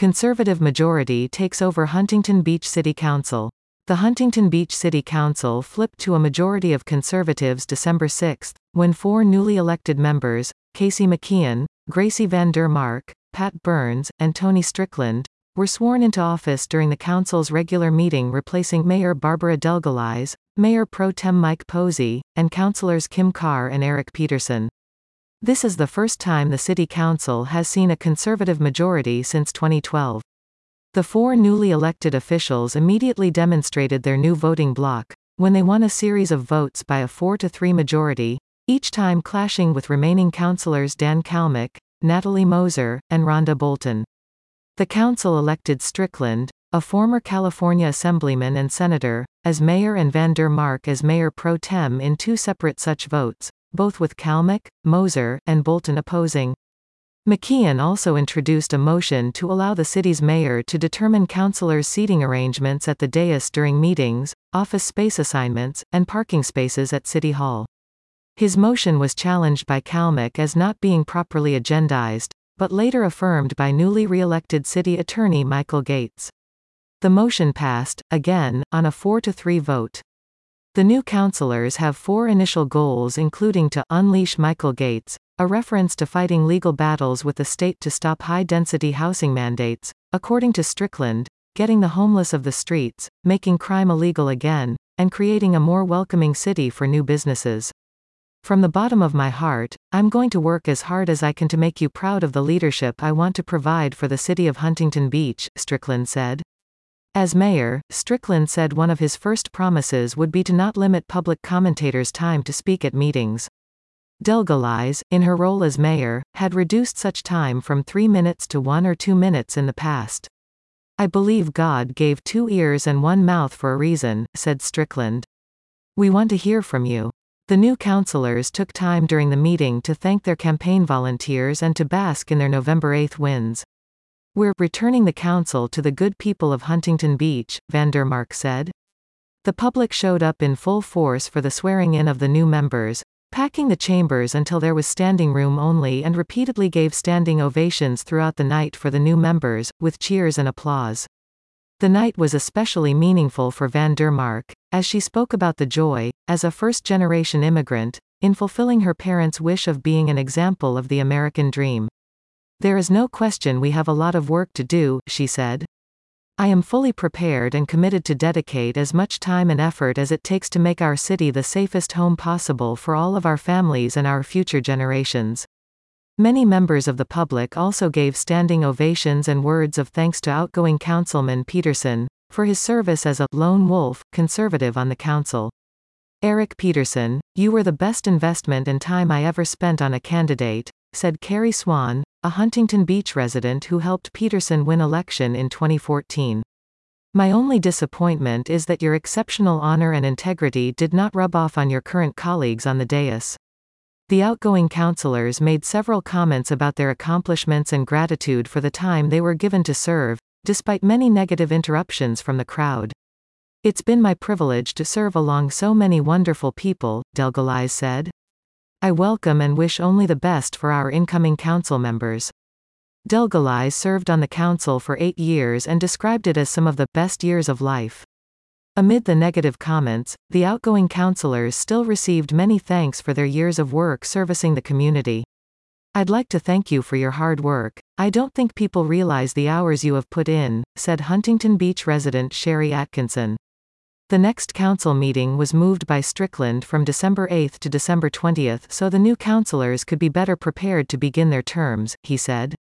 Conservative majority takes over Huntington Beach City Council. The Huntington Beach City Council flipped to a majority of conservatives December 6, when 4 newly elected members, Casey McKeon, Gracie Van Der Mark, Pat Burns, and Tony Strickland, were sworn into office during the council's regular meeting, replacing Mayor Barbara Delgalize, Mayor Pro Tem Mike Posey, and councilors Kim Carr and Eric Peterson. This is the first time the City Council has seen a conservative majority since 2012. The 4 newly elected officials immediately demonstrated their new voting bloc, when they won a series of votes by a 4-3 majority, each time clashing with remaining councilors Dan Kalmack, Natalie Moser, and Rhonda Bolton. The council elected Strickland, a former California assemblyman and senator, as mayor and Van Der Mark as mayor pro tem in 2 separate such votes, both with Kalmack, Moser, and Bolton opposing. McKeon also introduced a motion to allow the city's mayor to determine councilors' seating arrangements at the dais during meetings, office space assignments, and parking spaces at City Hall. His motion was challenged by Kalmack as not being properly agendized, but later affirmed by newly re-elected City Attorney Michael Gates. The motion passed, again, on a 4-3 vote. The new councilors have 4 initial goals, including to unleash Michael Gates, a reference to fighting legal battles with the state to stop high-density housing mandates, according to Strickland, getting the homeless of the streets, making crime illegal again, and creating a more welcoming city for new businesses. From the bottom of my heart, I'm going to work as hard as I can to make you proud of the leadership I want to provide for the city of Huntington Beach, Strickland said. As mayor, Strickland said one of his first promises would be to not limit public commentators' time to speak at meetings. Delgalize, in her role as mayor, had reduced such time from 3 minutes to 1 or 2 minutes in the past. I believe God gave 2 ears and 1 mouth for a reason, said Strickland. We want to hear from you. The new councilors took time during the meeting to thank their campaign volunteers and to bask in their November 8 wins. We're returning the council to the good people of Huntington Beach, Van Der Mark said. The public showed up in full force for the swearing-in of the new members, packing the chambers until there was standing room only, and repeatedly gave standing ovations throughout the night for the new members, with cheers and applause. The night was especially meaningful for Van Der Mark, as she spoke about the joy, as a first-generation immigrant, in fulfilling her parents' wish of being an example of the American dream. There is no question we have a lot of work to do, she said. I am fully prepared and committed to dedicate as much time and effort as it takes to make our city the safest home possible for all of our families and our future generations. Many members of the public also gave standing ovations and words of thanks to outgoing Councilman Peterson, for his service as a lone wolf conservative on the council. Eric Peterson, you were the best investment and time I ever spent on a candidate, said Carrie Swan, a Huntington Beach resident who helped Peterson win election in 2014. My only disappointment is that your exceptional honor and integrity did not rub off on your current colleagues on the dais. The outgoing councilors made several comments about their accomplishments and gratitude for the time they were given to serve, despite many negative interruptions from the crowd. It's been my privilege to serve along so many wonderful people, Delgalize said. I welcome and wish only the best for our incoming council members. Delgalize served on the council for 8 years and described it as some of the best years of life. Amid the negative comments, the outgoing councilors still received many thanks for their years of work servicing the community. I'd like to thank you for your hard work. I don't think people realize the hours you have put in, said Huntington Beach resident Sherry Atkinson. The next council meeting was moved by Strickland from December 8 to December 20 so the new councilors could be better prepared to begin their terms, he said.